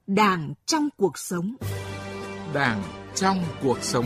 Đảng trong cuộc sống. Đảng trong cuộc sống.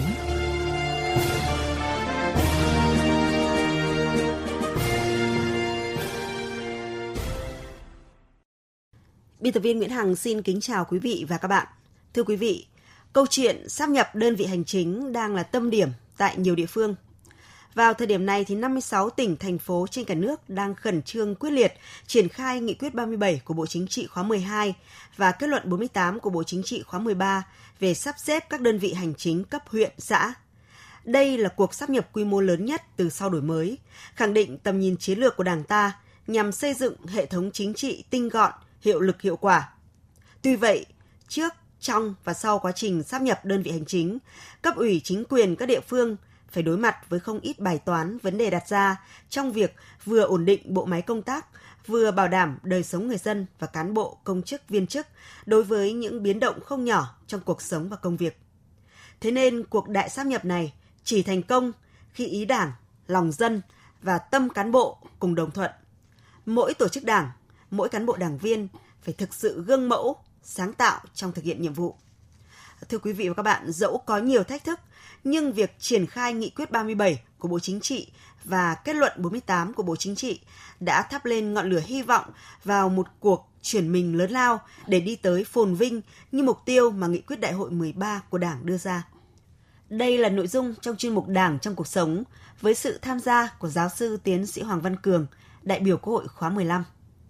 Biên tập viên Nguyễn Hằng xin kính chào quý vị và các bạn. Thưa quý vị, câu chuyện sáp nhập đơn vị hành chính đang là tâm điểm tại nhiều địa phương. Vào thời điểm này thì 56 tỉnh, thành phố trên cả nước đang khẩn trương quyết liệt triển khai nghị quyết 37 của Bộ Chính trị khóa 12 và kết luận 48 của Bộ Chính trị khóa 13 về sắp xếp các đơn vị hành chính cấp huyện, xã. Đây là cuộc sáp nhập quy mô lớn nhất từ sau đổi mới, khẳng định tầm nhìn chiến lược của Đảng ta nhằm xây dựng hệ thống chính trị tinh gọn, hiệu lực hiệu quả. Tuy vậy, trước, trong và sau quá trình sáp nhập đơn vị hành chính, cấp ủy chính quyền các địa phương phải đối mặt với không ít bài toán vấn đề đặt ra trong việc vừa ổn định bộ máy công tác, vừa bảo đảm đời sống người dân và cán bộ, công chức, viên chức đối với những biến động không nhỏ trong cuộc sống và công việc. Thế nên cuộc đại sáp nhập này chỉ thành công khi ý Đảng, lòng dân và tâm cán bộ cùng đồng thuận. Mỗi tổ chức Đảng, mỗi cán bộ đảng viên phải thực sự gương mẫu, sáng tạo trong thực hiện nhiệm vụ. Thưa quý vị và các bạn, dẫu có nhiều thách thức, nhưng việc triển khai nghị quyết 37 của Bộ Chính trị và kết luận 48 của Bộ Chính trị đã thắp lên ngọn lửa hy vọng vào một cuộc chuyển mình lớn lao để đi tới phồn vinh như mục tiêu mà nghị quyết đại hội 13 của Đảng đưa ra. Đây là nội dung trong chuyên mục Đảng trong cuộc sống với sự tham gia của giáo sư tiến sĩ Hoàng Văn Cường, đại biểu Quốc hội khóa 15.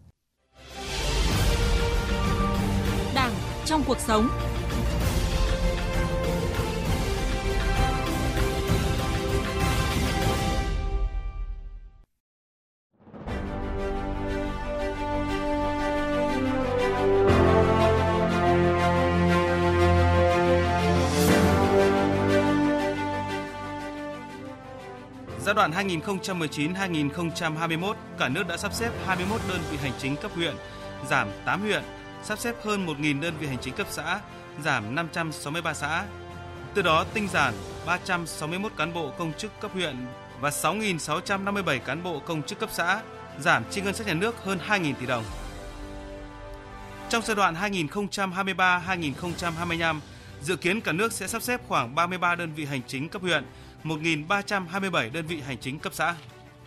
Đảng trong cuộc sống. Giai đoạn 2019-2021, cả nước đã sắp xếp 21 đơn vị hành chính cấp huyện, giảm 8 huyện, sắp xếp hơn 1.000 đơn vị hành chính cấp xã, giảm 563 xã. Từ đó tinh giản 361 cán bộ công chức cấp huyện và 6.657 cán bộ công chức cấp xã, giảm chi ngân sách nhà nước hơn 2.000 tỷ đồng. Trong giai đoạn 2023-2025, dự kiến cả nước sẽ sắp xếp khoảng 33 đơn vị hành chính cấp huyện, 1.327 đơn vị hành chính cấp xã.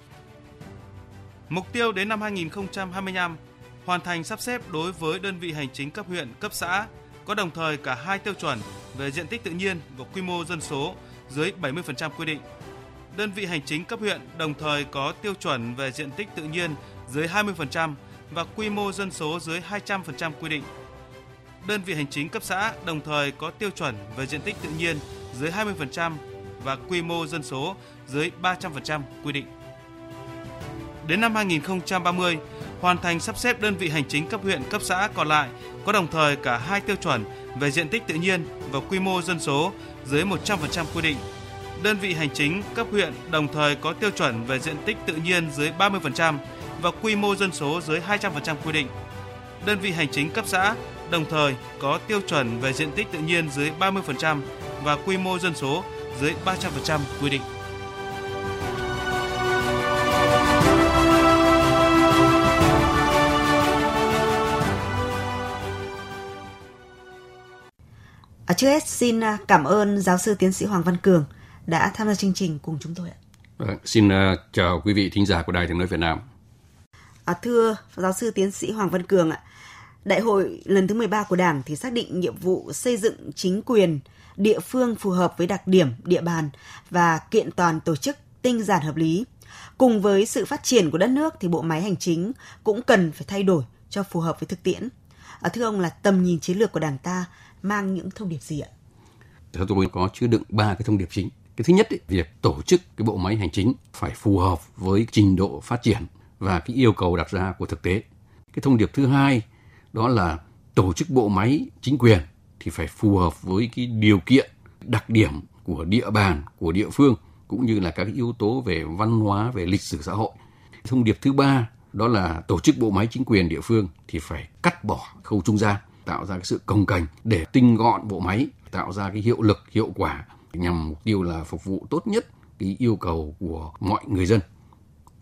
Mục tiêu đến năm 2025, hoàn thành sắp xếp đối với đơn vị hành chính cấp huyện, cấp xã, có đồng thời cả hai tiêu chuẩn về diện tích tự nhiên và quy mô dân số dưới 70% quy định. Đơn vị hành chính cấp huyện đồng thời có tiêu chuẩn về diện tích tự nhiên dưới 20% và quy mô dân số dưới 200% quy định. Đơn vị hành chính cấp xã đồng thời có tiêu chuẩn về diện tích tự nhiên dưới 20% và quy mô dân số dưới 300% quy định. Đến năm 2030, hoàn thành sắp xếp đơn vị hành chính cấp huyện, cấp xã còn lại có đồng thời cả hai tiêu chuẩn về diện tích tự nhiên và quy mô dân số dưới 100% quy định. Đơn vị hành chính cấp huyện đồng thời có tiêu chuẩn về diện tích tự nhiên dưới 30% và quy mô dân số dưới 200% quy định. Đơn vị hành chính cấp xã đồng thời có tiêu chuẩn về diện tích tự nhiên dưới 30% và quy mô dân số dưới 300% quy định. Trước hết xin cảm ơn giáo sư tiến sĩ Hoàng Văn Cường đã tham gia chương trình cùng chúng tôi ạ. Xin chào quý vị thính giả của Đài Tiếng nói Việt Nam. Thưa giáo sư tiến sĩ Hoàng Văn Cường ạ, Đại hội lần thứ 13 của Đảng thì xác định nhiệm vụ xây dựng chính quyền địa phương phù hợp với đặc điểm địa bàn và kiện toàn tổ chức tinh giản hợp lý. Cùng với sự phát triển của đất nước thì bộ máy hành chính cũng cần phải thay đổi cho phù hợp với thực tiễn. Thưa ông, là tầm nhìn chiến lược của Đảng ta mang những thông điệp gì ạ? Theo tôi có chứa đựng 3 cái thông điệp chính. Cái thứ nhất, việc tổ chức cái bộ máy hành chính phải phù hợp với trình độ phát triển và cái yêu cầu đặt ra của thực tế. Cái thông điệp thứ hai đó là tổ chức bộ máy chính quyền thì phải phù hợp với cái điều kiện, đặc điểm của địa bàn, của địa phương cũng như là các yếu tố về văn hóa, về lịch sử xã hội. Thông điệp thứ ba đó là tổ chức bộ máy chính quyền địa phương thì phải cắt bỏ khâu trung gian, tạo ra cái sự cồng kềnh để tinh gọn bộ máy, tạo ra cái hiệu lực, hiệu quả nhằm mục tiêu là phục vụ tốt nhất cái yêu cầu của mọi người dân.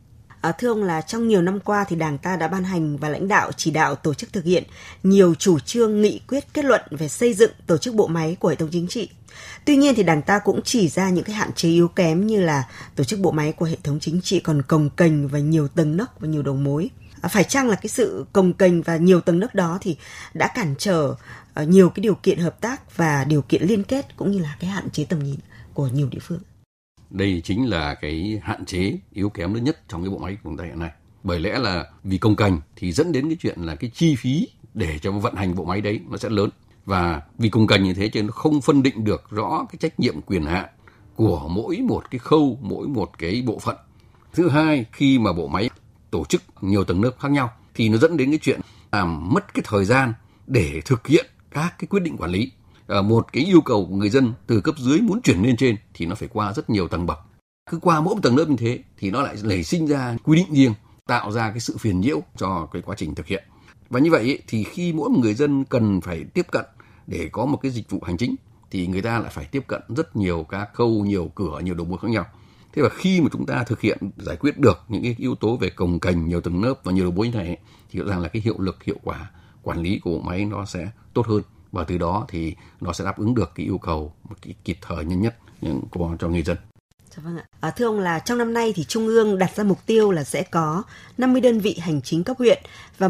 Thưa ông, là trong nhiều năm qua thì Đảng ta đã ban hành và lãnh đạo chỉ đạo tổ chức thực hiện nhiều chủ trương, nghị quyết, kết luận về xây dựng tổ chức bộ máy của hệ thống chính trị. Tuy nhiên thì Đảng ta cũng chỉ ra những cái hạn chế yếu kém như là tổ chức bộ máy của hệ thống chính trị còn cồng kềnh và nhiều tầng nấc và nhiều đầu mối. Phải chăng là cái sự cồng kềnh và nhiều tầng nấc đó thì đã cản trở nhiều cái điều kiện hợp tác và điều kiện liên kết cũng như là cái hạn chế tầm nhìn của nhiều địa phương? Đây chính là cái hạn chế yếu kém lớn nhất trong cái bộ máy của chúng ta hiện nay. Bởi lẽ là vì cồng kềnh thì dẫn đến cái chuyện là cái chi phí để cho vận hành bộ máy đấy nó sẽ lớn. Và vì cồng kềnh như thế cho nên nó không phân định được rõ cái trách nhiệm quyền hạn của mỗi một cái khâu, mỗi một cái bộ phận. Thứ hai, khi mà bộ máy tổ chức nhiều tầng lớp khác nhau thì nó dẫn đến cái chuyện làm mất cái thời gian để thực hiện các cái quyết định quản lý. Một cái yêu cầu của người dân từ cấp dưới muốn chuyển lên trên thì nó phải qua rất nhiều tầng bậc. Cứ qua mỗi một tầng lớp như thế thì nó lại nảy sinh ra quy định riêng, tạo ra cái sự phiền nhiễu cho cái quá trình thực hiện. Và như vậy thì khi mỗi một người dân cần phải tiếp cận để có một cái dịch vụ hành chính thì người ta lại phải tiếp cận rất nhiều các khâu, nhiều cửa, nhiều đầu mối khác nhau. Thế và khi mà chúng ta thực hiện giải quyết được những cái yếu tố về cồng kềnh, nhiều tầng lớp và nhiều đầu mối như này thì rõ ràng là cái hiệu lực, hiệu quả quản lý của bộ máy nó sẽ tốt hơn, và từ đó thì nó sẽ đáp ứng được cái yêu cầu một cái kịp thời nhanh nhất cho người dân. Vâng ạ. Thưa ông, là trong năm nay thì Trung ương đặt ra mục tiêu là sẽ có 50 đơn vị hành chính cấp huyện và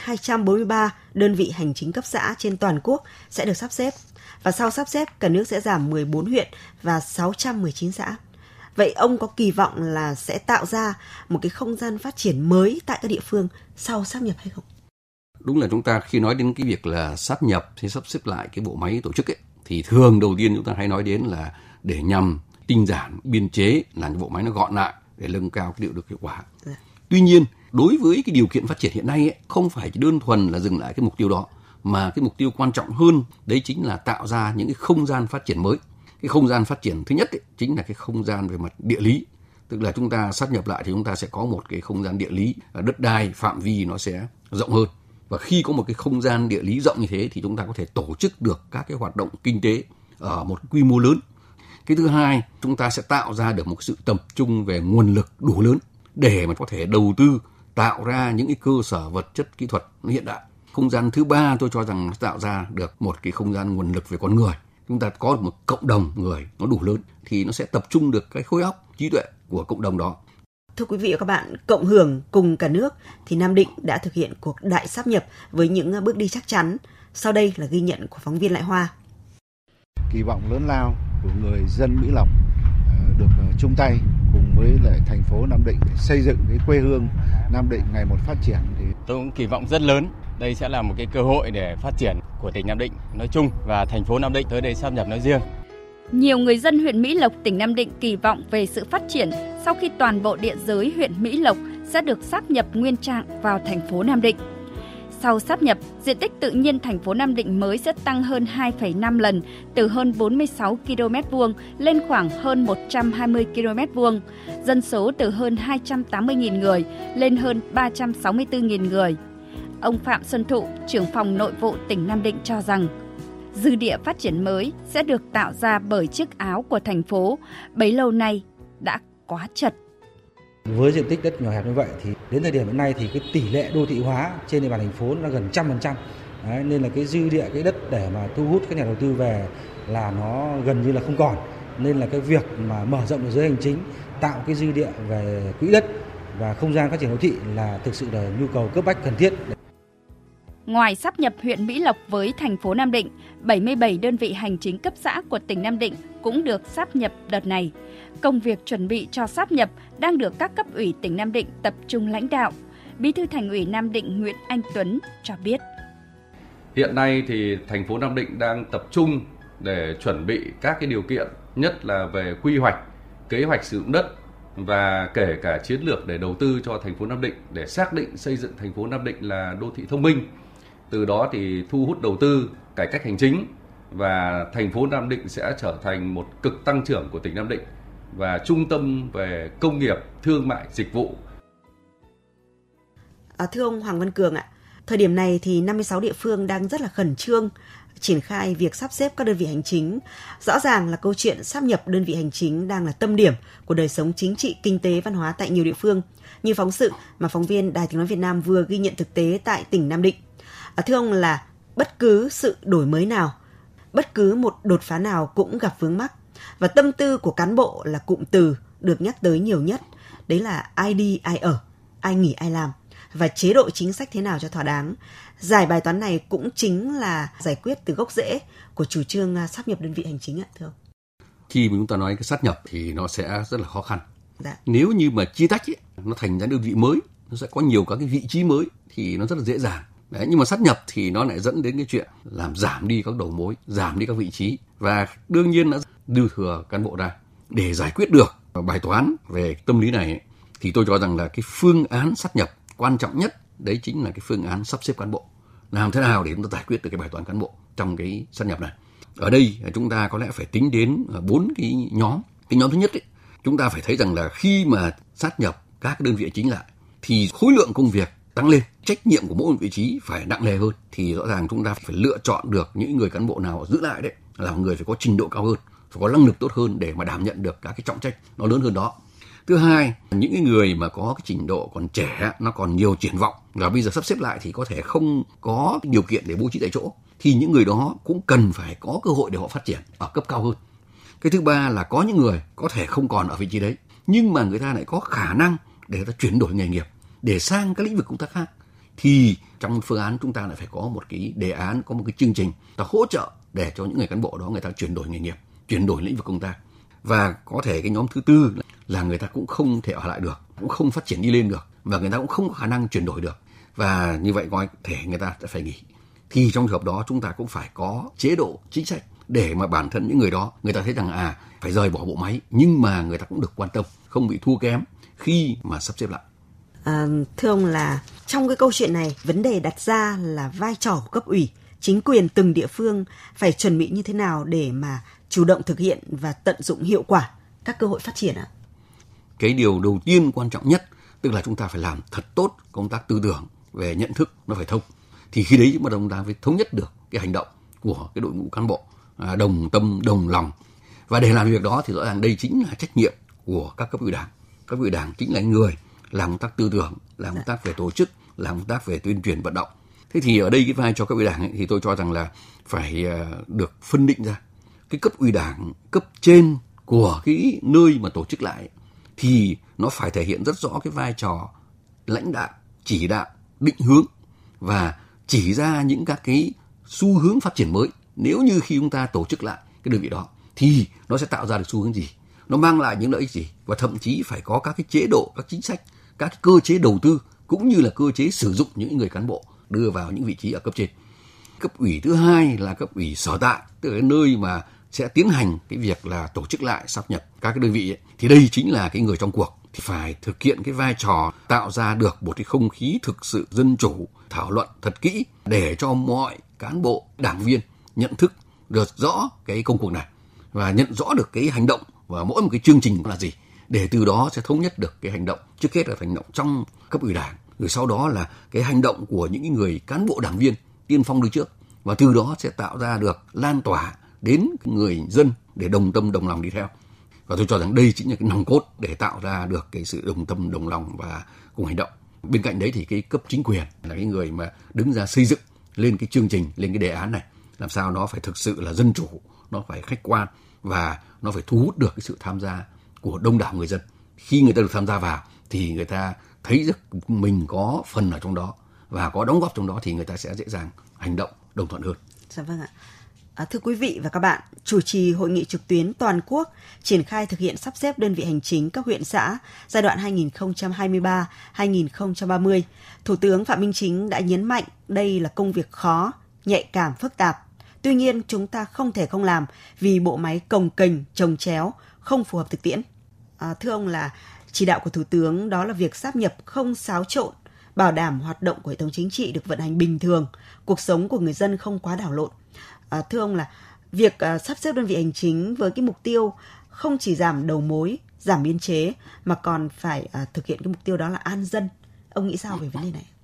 1.243 đơn vị hành chính cấp xã trên toàn quốc sẽ được sắp xếp. Và sau sắp xếp, cả nước sẽ giảm 14 huyện và 619 xã. Vậy ông có kỳ vọng là sẽ tạo ra một cái không gian phát triển mới tại các địa phương sau sáp nhập hay không? Đúng là chúng ta khi nói đến cái việc là sáp nhập hay sắp xếp lại cái bộ máy tổ chức ấy, thì thường đầu tiên chúng ta hay nói đến là để nhằm tinh giản biên chế, làm cho bộ máy nó gọn lại để nâng cao cái hiệu lực hiệu quả. Tuy nhiên, đối với cái điều kiện phát triển hiện nay ấy, không phải chỉ đơn thuần là dừng lại cái mục tiêu đó, mà cái mục tiêu quan trọng hơn đấy chính là tạo ra những cái không gian phát triển mới. Cái không gian phát triển thứ nhất ấy, chính là cái không gian về mặt địa lý. Tức là chúng ta sáp nhập lại thì chúng ta sẽ có một cái không gian địa lý, đất đai, phạm vi nó sẽ rộng hơn. Và khi có một cái không gian địa lý rộng như thế thì chúng ta có thể tổ chức được các cái hoạt động kinh tế ở một quy mô lớn. Cái thứ hai, chúng ta sẽ tạo ra được một sự tập trung về nguồn lực đủ lớn để mà có thể đầu tư tạo ra những cái cơ sở vật chất kỹ thuật nó hiện đại. Không gian thứ ba tôi cho rằng nó tạo ra được một cái không gian nguồn lực về con người. Chúng ta có được một cộng đồng người nó đủ lớn thì nó sẽ tập trung được cái khối óc, trí tuệ của cộng đồng đó. Thưa quý vị và các bạn, cộng hưởng cùng cả nước thì Nam Định đã thực hiện cuộc đại sáp nhập với những bước đi chắc chắn. Sau đây là ghi nhận của phóng viên Lại Hoa. Kỳ vọng lớn lao của người dân Mỹ Lộc được chung tay cùng với lại thành phố Nam Định để xây dựng cái quê hương Nam Định ngày một phát triển. Tôi cũng kỳ vọng rất lớn. Đây sẽ là một cái cơ hội để phát triển của tỉnh Nam Định nói chung và thành phố Nam Định tới đây sáp nhập nói riêng. Nhiều người dân huyện Mỹ Lộc, tỉnh Nam Định kỳ vọng về sự phát triển sau khi toàn bộ địa giới huyện Mỹ Lộc sẽ được sáp nhập nguyên trạng vào thành phố Nam Định. Sau sáp nhập, diện tích tự nhiên thành phố Nam Định mới sẽ tăng hơn 2,5 lần, từ hơn 46 km2 lên khoảng hơn 120 km2. Dân số từ hơn 280.000 người lên hơn 364.000 người. Ông Phạm Xuân Thụ, trưởng phòng nội vụ tỉnh Nam Định cho rằng, dư địa phát triển mới sẽ được tạo ra bởi chiếc áo của thành phố bấy lâu nay đã quá chật. Với diện tích đất nhỏ hẹp như vậy thì đến thời điểm hiện nay thì cái tỷ lệ đô thị hóa trên địa bàn thành phố nó gần 100%. Đấy, nên là cái dư địa cái đất để mà thu hút các nhà đầu tư về là nó gần như là không còn. Nên là cái việc mà mở rộng giới hành chính, tạo cái dư địa về quỹ đất và không gian phát triển đô thị là thực sự là nhu cầu cấp bách cần thiết. Ngoài sáp nhập huyện Mỹ Lộc với thành phố Nam Định, 77 đơn vị hành chính cấp xã của tỉnh Nam Định cũng được sáp nhập đợt này. Công việc chuẩn bị cho sáp nhập đang được các cấp ủy tỉnh Nam Định tập trung lãnh đạo. Bí thư Thành ủy Nam Định Nguyễn Anh Tuấn cho biết. Hiện nay thì thành phố Nam Định đang tập trung để chuẩn bị các cái điều kiện, nhất là về quy hoạch, kế hoạch sử dụng đất và kể cả chiến lược để đầu tư cho thành phố Nam Định để xác định xây dựng thành phố Nam Định là đô thị thông minh. Từ đó thì thu hút đầu tư, cải cách hành chính và thành phố Nam Định sẽ trở thành một cực tăng trưởng của tỉnh Nam Định và trung tâm về công nghiệp, thương mại, dịch vụ. Thưa ông Hoàng Văn Cường ạ, Thời điểm này thì 56 địa phương đang rất là khẩn trương triển khai việc sắp xếp các đơn vị hành chính. Rõ ràng là câu chuyện sáp nhập đơn vị hành chính đang là tâm điểm của đời sống chính trị, kinh tế, văn hóa tại nhiều địa phương. Như phóng sự mà phóng viên Đài Tiếng nói Việt Nam vừa ghi nhận thực tế tại tỉnh Nam Định. Thưa ông là bất cứ sự đổi mới nào, bất cứ một đột phá nào cũng gặp vướng mắc. Và tâm tư của cán bộ là cụm từ được nhắc tới nhiều nhất. Đấy là ai đi ai ở, ai nghỉ ai làm và chế độ chính sách thế nào cho thỏa đáng. Giải bài toán này cũng chính là giải quyết từ gốc rễ của chủ trương sáp nhập đơn vị hành chính ạ, thưa ông. Khi mà chúng ta nói cái sáp nhập thì nó sẽ rất là khó khăn. Dạ. Nếu như mà chia tách ấy, nó thành ra đơn vị mới, nó sẽ có nhiều các cái vị trí mới thì nó rất là dễ dàng. Đấy, nhưng mà sáp nhập thì nó lại dẫn đến cái chuyện làm giảm đi các đầu mối, giảm đi các vị trí và đương nhiên nó dư thừa cán bộ ra. Để giải quyết được bài toán về tâm lý này ấy, thì tôi cho rằng là cái phương án sáp nhập quan trọng nhất đấy chính là cái phương án sắp xếp cán bộ. Làm thế nào để chúng ta giải quyết được cái bài toán cán bộ trong cái sáp nhập này? Ở đây chúng ta có lẽ phải tính đến 4 cái nhóm. Cái nhóm thứ nhất ấy, chúng ta phải thấy rằng là khi mà sát nhập các đơn vị hành chính lại thì khối lượng công việc tăng lên, trách nhiệm của mỗi một vị trí phải nặng nề hơn, thì rõ ràng chúng ta phải lựa chọn được những người cán bộ nào giữ lại đấy là người phải có trình độ cao hơn, phải có năng lực tốt hơn để mà đảm nhận được các cái trọng trách nó lớn hơn đó. Thứ hai, những người mà có cái trình độ còn trẻ, nó còn nhiều triển vọng và bây giờ sắp xếp lại thì có thể không có điều kiện để bố trí tại chỗ, thì những người đó cũng cần phải có cơ hội để họ phát triển ở cấp cao hơn. Cái thứ ba là có những người có thể không còn ở vị trí đấy, nhưng mà người ta lại có khả năng để người ta chuyển đổi nghề nghiệp, để sang các lĩnh vực công tác khác. Thì trong phương án chúng ta lại phải có một cái đề án, có một cái chương trình ta hỗ trợ để cho những người cán bộ đó người ta chuyển đổi nghề nghiệp, chuyển đổi lĩnh vực công tác. Và có thể cái nhóm thứ tư là người ta cũng không thể ở lại được, cũng không phát triển đi lên được, và người ta cũng không có khả năng chuyển đổi được. Và như vậy có thể người ta sẽ phải nghỉ. Thì trong trường hợp đó chúng ta cũng phải có chế độ chính sách để mà bản thân những người đó người ta thấy rằng phải rời bỏ bộ máy, nhưng mà người ta cũng được quan tâm, không bị thua kém khi mà sắp xếp lại. Thưa ông là trong cái câu chuyện này, vấn đề đặt ra là vai trò của cấp ủy, chính quyền từng địa phương phải chuẩn bị như thế nào để mà chủ động thực hiện và tận dụng hiệu quả các cơ hội phát triển ạ? Cái điều đầu tiên quan trọng nhất tức là chúng ta phải làm thật tốt công tác tư tưởng về nhận thức, nó phải thông. Thì khi đấy chúng ta phải thống nhất được cái hành động của cái đội ngũ cán bộ, đồng tâm đồng lòng. Và để làm việc đó thì rõ ràng đây chính là trách nhiệm của các cấp ủy đảng. Cấp ủy đảng chính là người làm công tác tư tưởng, làm công tác về tổ chức, làm công tác về tuyên truyền vận động. Thế thì ở đây cái vai trò cấp ủy đảng ấy, thì tôi cho rằng là phải được phân định ra. Cái cấp ủy đảng cấp trên của cái nơi mà tổ chức lại thì nó phải thể hiện rất rõ cái vai trò lãnh đạo, chỉ đạo, định hướng và chỉ ra những các cái xu hướng phát triển mới. Nếu như khi chúng ta tổ chức lại cái đơn vị đó thì nó sẽ tạo ra được xu hướng gì, nó mang lại những lợi ích gì, và thậm chí phải có các cái chế độ, các chính sách, các cái cơ chế đầu tư cũng như là cơ chế sử dụng những người cán bộ đưa vào những vị trí ở cấp trên. Cấp ủy thứ hai là cấp ủy sở tại, tức là cái nơi mà sẽ tiến hành cái việc là tổ chức lại sáp nhập các cái đơn vị ấy. Thì đây chính là cái người trong cuộc thì phải thực hiện cái vai trò tạo ra được một cái không khí thực sự dân chủ, thảo luận thật kỹ để cho mọi cán bộ, đảng viên nhận thức được rõ cái công cuộc này và nhận rõ được cái hành động và mỗi một cái chương trình là gì, để từ đó sẽ thống nhất được cái hành động, trước hết là hành động trong cấp ủy đảng, rồi sau đó là cái hành động của những người cán bộ đảng viên tiên phong đi trước, và từ đó sẽ tạo ra được lan tỏa đến người dân để đồng tâm đồng lòng đi theo. Và tôi cho rằng đây chính là cái nòng cốt để tạo ra được cái sự đồng tâm đồng lòng và cùng hành động. Bên cạnh đấy thì cái cấp chính quyền là cái người mà đứng ra xây dựng lên cái chương trình, lên cái đề án này, làm sao nó phải thực sự là dân chủ, nó phải khách quan và nó phải thu hút được cái sự tham gia của đông đảo người dân. Khi người ta được tham gia vào thì người ta thấy được mình có phần ở trong đó và có đóng góp trong đó thì người ta sẽ dễ dàng hành động đồng thuận hơn. Dạ vâng ạ. Thưa quý vị và các bạn, chủ trì hội nghị trực tuyến toàn quốc triển khai thực hiện sắp xếp đơn vị hành chính các huyện xã giai đoạn 2023-2030, Thủ tướng Phạm Minh Chính đã nhấn mạnh đây là công việc khó, nhạy cảm, phức tạp. Tuy nhiên, chúng ta không thể không làm vì bộ máy cồng kềnh, chồng chéo, không phù hợp thực tiễn. Thưa ông là chỉ đạo của Thủ tướng đó là việc sáp nhập không xáo trộn, bảo đảm hoạt động của hệ thống chính trị được vận hành bình thường, cuộc sống của người dân không quá đảo lộn. Thưa ông là việc sắp xếp đơn vị hành chính với cái mục tiêu không chỉ giảm đầu mối, giảm biên chế mà còn phải thực hiện cái mục tiêu đó là an dân. Ông nghĩ sao về vấn đề này?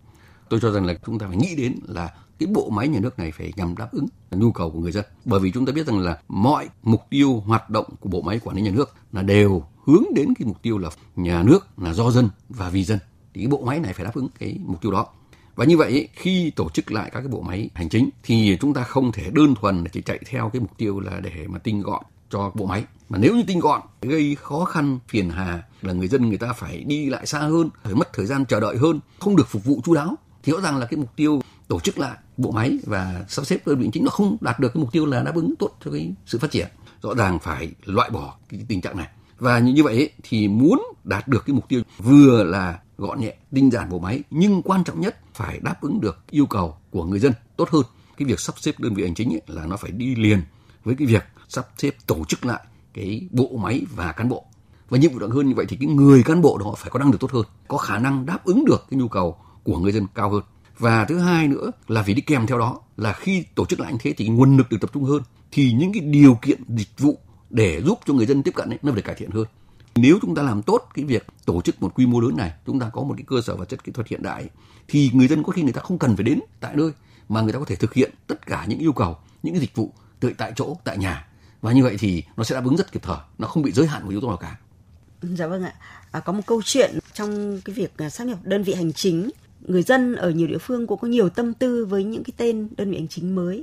Tôi cho rằng là chúng ta phải nghĩ đến là cái bộ máy nhà nước này phải nhằm đáp ứng nhu cầu của người dân. Bởi vì chúng ta biết rằng là mọi mục tiêu hoạt động của bộ máy quản lý nhà nước là đều hướng đến cái mục tiêu là nhà nước là do dân và vì dân. Thì cái bộ máy này phải đáp ứng cái mục tiêu đó. Và như vậy khi tổ chức lại các cái bộ máy hành chính thì chúng ta không thể đơn thuần là chỉ chạy theo cái mục tiêu là để mà tinh gọn cho bộ máy. Mà nếu như tinh gọn gây khó khăn phiền hà là người dân người ta phải đi lại xa hơn, phải mất thời gian chờ đợi hơn, không được phục vụ chu đáo, thì rõ ràng là cái mục tiêu tổ chức lại bộ máy và sắp xếp đơn vị hành chính nó không đạt được cái mục tiêu là đáp ứng tốt cho cái sự phát triển. Rõ ràng phải loại bỏ cái tình trạng này. Và như vậy thì muốn đạt được cái mục tiêu vừa là gọn nhẹ, tinh giản bộ máy, nhưng quan trọng nhất phải đáp ứng được yêu cầu của người dân tốt hơn. Cái việc sắp xếp đơn vị hành chính là nó phải đi liền với cái việc sắp xếp tổ chức lại cái bộ máy và cán bộ. Và nhiệm vụ nặng hơn như vậy thì cái người cán bộ đó phải có năng lực tốt hơn, có khả năng đáp ứng được cái nhu cầu của người dân cao hơn. Và thứ hai nữa là phải đi kèm theo đó là khi tổ chức lại như thế thì nguồn lực được tập trung hơn, thì những cái điều kiện dịch vụ để giúp cho người dân tiếp cận ấy, nó phải cải thiện hơn. Nếu chúng ta làm tốt cái việc tổ chức một quy mô lớn này, chúng ta có một cái cơ sở vật chất kỹ thuật hiện đại, thì người dân có khi người ta không cần phải đến tại nơi mà người ta có thể thực hiện tất cả những yêu cầu, những cái dịch vụ tại chỗ, tại nhà. Và như vậy thì nó sẽ đáp ứng rất kịp thời, nó không bị giới hạn của yếu tố nào cả. Dạ vâng ạ. Có một câu chuyện trong cái việc sáp nhập đơn vị hành chính, người dân ở nhiều địa phương cũng có nhiều tâm tư với những cái tên đơn vị hành chính mới.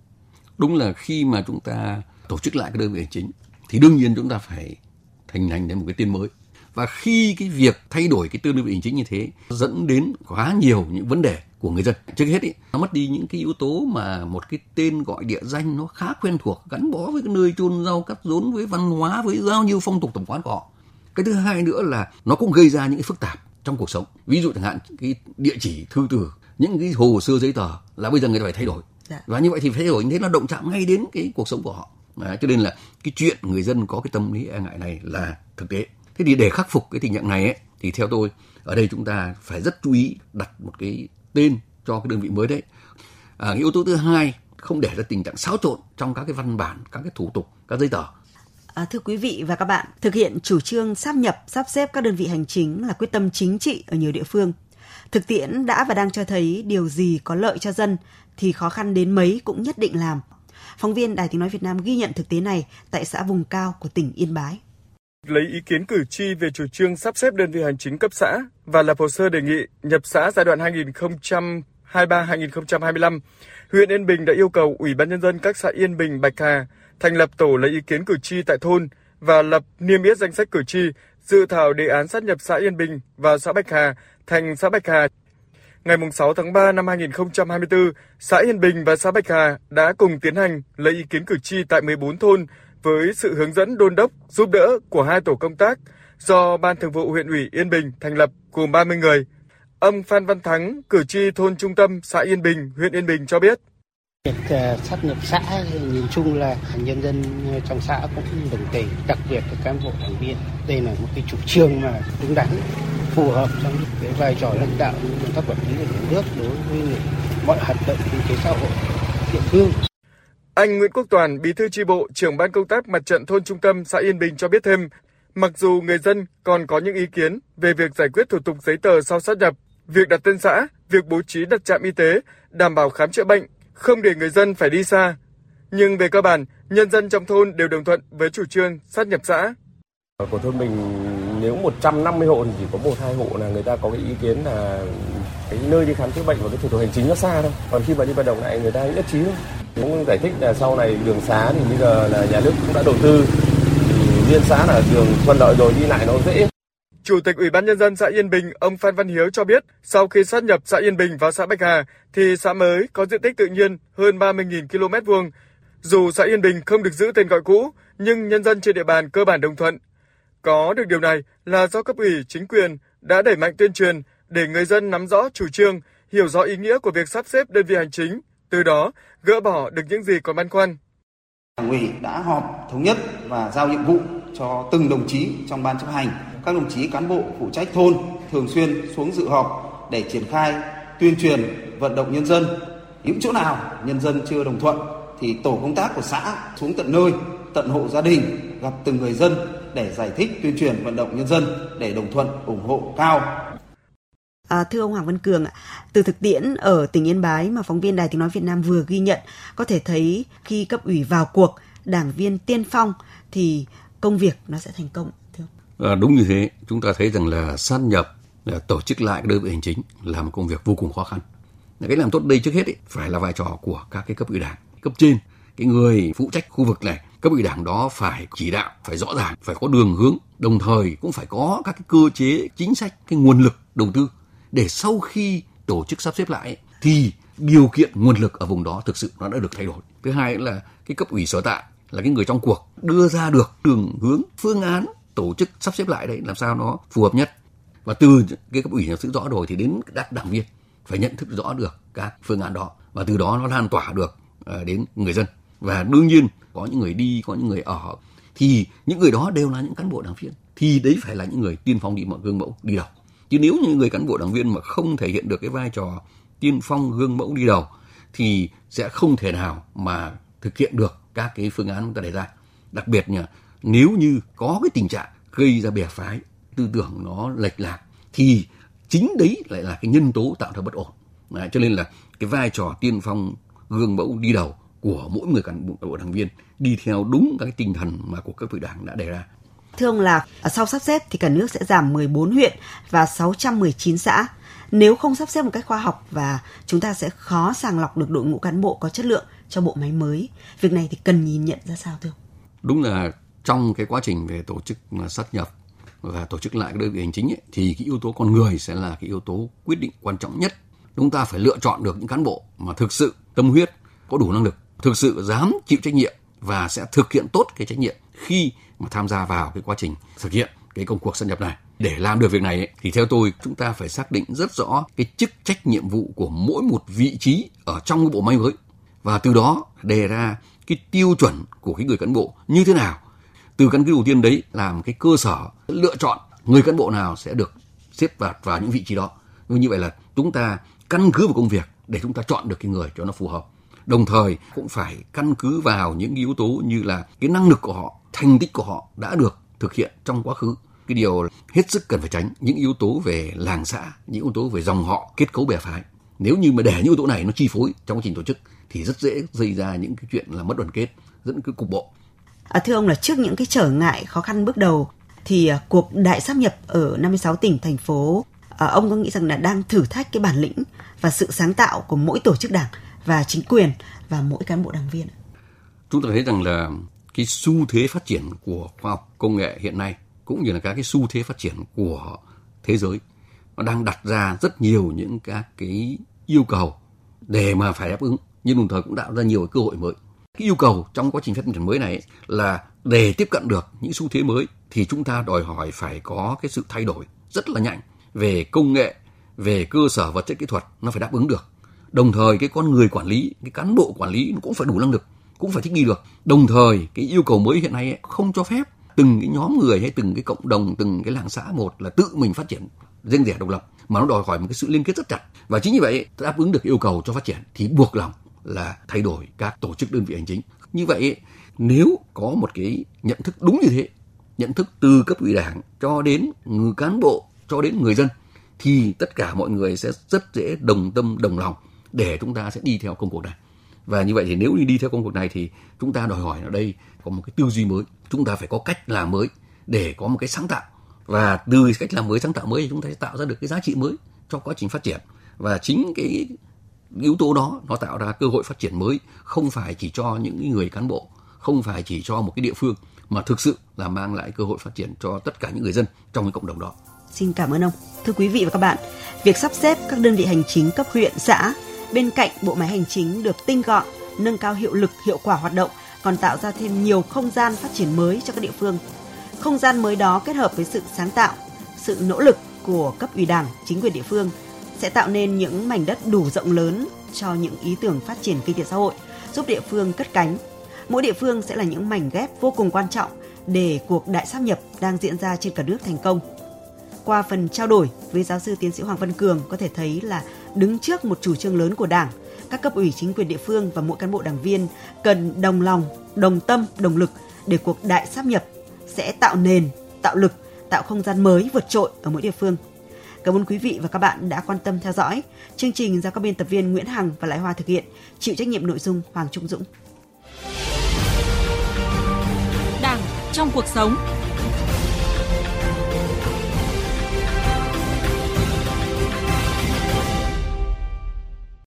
Đúng là khi mà chúng ta tổ chức lại cái đơn vị hành chính thì đương nhiên chúng ta phải thành hành đến một cái tên mới. Và khi cái việc thay đổi cái đơn vị hành chính như thế dẫn đến quá nhiều những vấn đề của người dân. Trước hết ý, nó mất đi những cái yếu tố mà một cái tên gọi địa danh nó khá quen thuộc, gắn bó với cái nơi chôn rau cắt rốn, với văn hóa, với bao nhiêu phong tục tập quán của họ. Cái thứ hai nữa là nó cũng gây ra những cái phức tạp trong cuộc sống. Ví dụ chẳng hạn cái địa chỉ thư từ, những cái hồ sơ giấy tờ là bây giờ người ta phải thay đổi. Và như vậy thì thay đổi như thế nó động chạm ngay đến cái cuộc sống của họ. Cho nên là cái chuyện người dân có cái tâm lý e ngại này là thực tế. Thế thì để khắc phục cái tình trạng này ấy, thì theo tôi ở đây chúng ta phải rất chú ý đặt một cái tên cho cái đơn vị mới đấy. Cái yếu tố thứ hai, không để ra tình trạng xáo trộn trong các cái văn bản, các cái thủ tục, các giấy tờ. Thưa quý vị và các bạn, thực hiện chủ trương sáp nhập, sắp xếp các đơn vị hành chính là quyết tâm chính trị ở nhiều địa phương. Thực tiễn đã và đang cho thấy điều gì có lợi cho dân thì khó khăn đến mấy cũng nhất định làm. Phóng viên Đài Tiếng nói Việt Nam ghi nhận thực tế này tại xã vùng cao của tỉnh Yên Bái. Lấy ý kiến cử tri về chủ trương sắp xếp đơn vị hành chính cấp xã và lập hồ sơ đề nghị nhập xã giai đoạn 2023-2025, huyện Yên Bình đã yêu cầu Ủy ban Nhân dân các xã Yên Bình, Bạch Hà thành lập tổ lấy ý kiến cử tri tại thôn và lập niêm yết danh sách cử tri, dự thảo đề án sát nhập xã Yên Bình và xã Bạch Hà thành xã Bạch Hà. Ngày 6 tháng 3 năm 2024, xã Yên Bình và xã Bạch Hà đã cùng tiến hành lấy ý kiến cử tri tại 14 thôn với sự hướng dẫn đôn đốc, giúp đỡ của 2 tổ công tác do Ban Thường vụ huyện ủy Yên Bình thành lập gồm 30 người. Ông Phan Văn Thắng, cử tri thôn Trung Tâm, xã Yên Bình, huyện Yên Bình cho biết. Việc sáp nhập xã nhìn chung là nhân dân trong xã cũng đồng tình, đặc biệt là cán bộ đảng viên. Đây là một cái chủ trương mà đúng đắn, phù hợp trong cái vai trò lãnh đạo công tác quản lý của nhà nước đối với mọi hoạt động kinh tế xã hội địa phương. Anh Nguyễn Quốc Toàn, Bí thư chi bộ, trưởng ban công tác mặt trận thôn Trung Tâm, xã Yên Bình cho biết thêm, mặc dù người dân còn có những ý kiến về việc giải quyết thủ tục giấy tờ sau sát nhập, việc đặt tên xã, việc bố trí đặt trạm y tế, đảm bảo khám chữa bệnh, không để người dân phải đi xa. Nhưng về cơ bản, nhân dân trong thôn đều đồng thuận với chủ trương sát nhập xã. Của thôn mình nếu 150 hộ thì chỉ có 1-2 hộ là người ta có cái ý kiến là cái nơi đi khám chữa bệnh và cái thủ tục hành chính nó xa thôi. Còn khi mà đi vận động lại người ta nhất trí thôi. Cũng giải thích là sau này đường xá thì bây giờ là nhà nước cũng đã đầu tư, thì liên xã là đường thuận lợi rồi, đi lại nó dễ. Chủ tịch Ủy ban Nhân dân xã Yên Bình, ông Phan Văn Hiếu cho biết, sau khi sát nhập xã Yên Bình vào xã Bạch Hà, thì xã mới có diện tích tự nhiên hơn 30.000 km2. Dù xã Yên Bình không được giữ tên gọi cũ, nhưng nhân dân trên địa bàn cơ bản đồng thuận. Có được điều này là do cấp ủy, chính quyền đã đẩy mạnh tuyên truyền để người dân nắm rõ chủ trương, hiểu rõ ý nghĩa của việc sắp xếp đơn vị hành chính, từ đó gỡ bỏ được những gì còn băn khoăn. Đảng ủy đã họp thống nhất và giao nhiệm vụ cho từng đồng chí trong ban chấp hành. Các đồng chí cán bộ phụ trách thôn thường xuyên xuống dự họp để triển khai tuyên truyền, vận động nhân dân. Những chỗ nào nhân dân chưa đồng thuận thì tổ công tác của xã xuống tận nơi, tận hộ gia đình, gặp từng người dân để giải thích, tuyên truyền, vận động nhân dân để đồng thuận, ủng hộ cao. Thưa ông Hoàng Văn Cường, từ thực tiễn ở tỉnh Yên Bái mà phóng viên Đài Tiếng nói Việt Nam vừa ghi nhận, có thể thấy khi cấp ủy vào cuộc, đảng viên tiên phong thì công việc nó sẽ thành công. Đúng như thế, chúng ta thấy rằng là sát nhập, tổ chức lại đơn vị hành chính là một công việc vô cùng khó khăn. Cái làm tốt đây trước hết phải là vai trò của các cái cấp ủy đảng, cấp trên, cái người phụ trách khu vực này, cấp ủy đảng đó phải chỉ đạo, phải rõ ràng, phải có đường hướng, đồng thời cũng phải có các cái cơ chế, chính sách, cái nguồn lực đầu tư để sau khi tổ chức sắp xếp lại thì điều kiện nguồn lực ở vùng đó thực sự nó đã được thay đổi. Thứ hai là cái cấp ủy sở tại là cái người trong cuộc đưa ra được đường hướng, phương án tổ chức sắp xếp lại đấy làm sao nó phù hợp nhất. Và từ cái cấp ủy nó giữ rõ rồi thì đến các đảng viên phải nhận thức rõ được các phương án đó và từ đó nó lan tỏa được đến người dân. Và đương nhiên có những người đi, có những người ở thì những người đó đều là những cán bộ đảng viên, thì đấy phải là những người tiên phong đi gương mẫu đi đầu. Chứ nếu như người cán bộ đảng viên mà không thể hiện được cái vai trò tiên phong gương mẫu đi đầu thì sẽ không thể nào mà thực hiện được các cái phương án chúng ta đề ra. Đặc biệt là nếu như có cái tình trạng gây ra bè phái, tư tưởng nó lệch lạc thì chính đấy lại là cái nhân tố tạo ra bất ổn. Đấy, cho nên là cái vai trò tiên phong gương mẫu đi đầu của mỗi người cán bộ đảng viên đi theo đúng các cái tinh thần mà của các ủy đảng đã đề ra. Thưa ông là sau sắp xếp thì cả nước sẽ giảm 14 huyện và 619 xã. Nếu không sắp xếp một cách khoa học và chúng ta sẽ khó sàng lọc được đội ngũ cán bộ có chất lượng cho bộ máy mới. Việc này thì cần nhìn nhận ra sao thưa ông? Đúng là trong cái quá trình về tổ chức sát nhập và tổ chức lại cái đơn vị hành chính thì cái yếu tố con người sẽ là cái yếu tố quyết định quan trọng nhất. Chúng ta phải lựa chọn được những cán bộ mà thực sự tâm huyết, có đủ năng lực, thực sự dám chịu trách nhiệm và sẽ thực hiện tốt cái trách nhiệm khi mà tham gia vào cái quá trình thực hiện cái công cuộc sát nhập này. Để làm được việc này thì theo tôi chúng ta phải xác định rất rõ cái chức trách nhiệm vụ của mỗi một vị trí ở trong cái bộ máy mới và từ đó đề ra cái tiêu chuẩn của cái người cán bộ như thế nào. Từ căn cứ đầu tiên đấy làm cái cơ sở lựa chọn người cán bộ nào sẽ được xếp vào những vị trí đó. Như vậy là chúng ta căn cứ vào công việc để chúng ta chọn được cái người cho nó phù hợp. Đồng thời cũng phải căn cứ vào những yếu tố như là cái năng lực của họ, thành tích của họ đã được thực hiện trong quá khứ. Cái điều hết sức cần phải tránh những yếu tố về làng xã, những yếu tố về dòng họ, kết cấu bè phái. Nếu như mà để những yếu tố này nó chi phối trong quá trình tổ chức thì rất dễ gây ra những cái chuyện là mất đoàn kết, dẫn cứ cục bộ. Thưa ông là trước những cái trở ngại khó khăn bước đầu thì cuộc đại sáp nhập ở 56 tỉnh thành phố, ông có nghĩ rằng là đang thử thách cái bản lĩnh và sự sáng tạo của mỗi tổ chức đảng và chính quyền và mỗi cán bộ đảng viên? Chúng ta thấy rằng là cái xu thế phát triển của khoa học công nghệ hiện nay cũng như là các cái xu thế phát triển của thế giới nó đang đặt ra rất nhiều những các cái yêu cầu để mà phải đáp ứng, nhưng đồng thời cũng tạo ra nhiều cơ hội mới. Cái yêu cầu trong quá trình phát triển mới này là để tiếp cận được những xu thế mới thì chúng ta đòi hỏi phải có cái sự thay đổi rất là nhanh về công nghệ, về cơ sở vật chất kỹ thuật, nó phải đáp ứng được. Đồng thời cái con người quản lý, cái cán bộ quản lý cũng phải đủ năng lực, cũng phải thích nghi được. Đồng thời cái yêu cầu mới hiện nay không cho phép từng cái nhóm người hay từng cái cộng đồng, từng cái làng xã một là tự mình phát triển riêng rẽ độc lập, mà nó đòi hỏi một cái sự liên kết rất chặt. Và chính như vậy đáp ứng được yêu cầu cho phát triển thì buộc lòng là thay đổi các tổ chức đơn vị hành chính. Như vậy nếu có một cái nhận thức đúng như thế, nhận thức từ cấp ủy đảng cho đến người cán bộ cho đến người dân thì tất cả mọi người sẽ rất dễ đồng tâm đồng lòng để chúng ta sẽ đi theo công cuộc này. Và như vậy thì nếu như đi theo công cuộc này thì chúng ta đòi hỏi ở đây có một cái tư duy mới, chúng ta phải có cách làm mới để có một cái sáng tạo, và từ cách làm mới, sáng tạo mới thì chúng ta sẽ tạo ra được cái giá trị mới cho quá trình phát triển. Và chính cái yếu tố đó nó tạo ra cơ hội phát triển mới, không phải chỉ cho những người cán bộ, không phải chỉ cho một cái địa phương, mà thực sự là mang lại cơ hội phát triển cho tất cả những người dân trong cái cộng đồng đó. Xin cảm ơn ông. Thưa quý vị và các bạn, việc sắp xếp các đơn vị hành chính cấp huyện, xã bên cạnh bộ máy hành chính được tinh gọn, nâng cao hiệu lực, hiệu quả hoạt động, còn tạo ra thêm nhiều không gian phát triển mới cho các địa phương. Không gian mới đó kết hợp với sự sáng tạo, sự nỗ lực của cấp ủy đảng, chính quyền địa phương sẽ tạo nên những mảnh đất đủ rộng lớn cho những ý tưởng phát triển kinh tế xã hội, giúp địa phương cất cánh. Mỗi địa phương sẽ là những mảnh ghép vô cùng quan trọng để cuộc đại sáp nhập đang diễn ra trên cả nước thành công. Qua phần trao đổi với giáo sư tiến sĩ Hoàng Văn Cường có thể thấy là đứng trước một chủ trương lớn của Đảng, các cấp ủy chính quyền địa phương và mỗi cán bộ đảng viên cần đồng lòng, đồng tâm, đồng lực để cuộc đại sáp nhập sẽ tạo nền, tạo lực, tạo không gian mới vượt trội ở mỗi địa phương. Cảm ơn quý vị và các bạn đã quan tâm theo dõi. Chương trình do các biên tập viên Nguyễn Hằng và Lại Hoa thực hiện, chịu trách nhiệm nội dung Hoàng Trung Dũng. Đảng trong cuộc sống.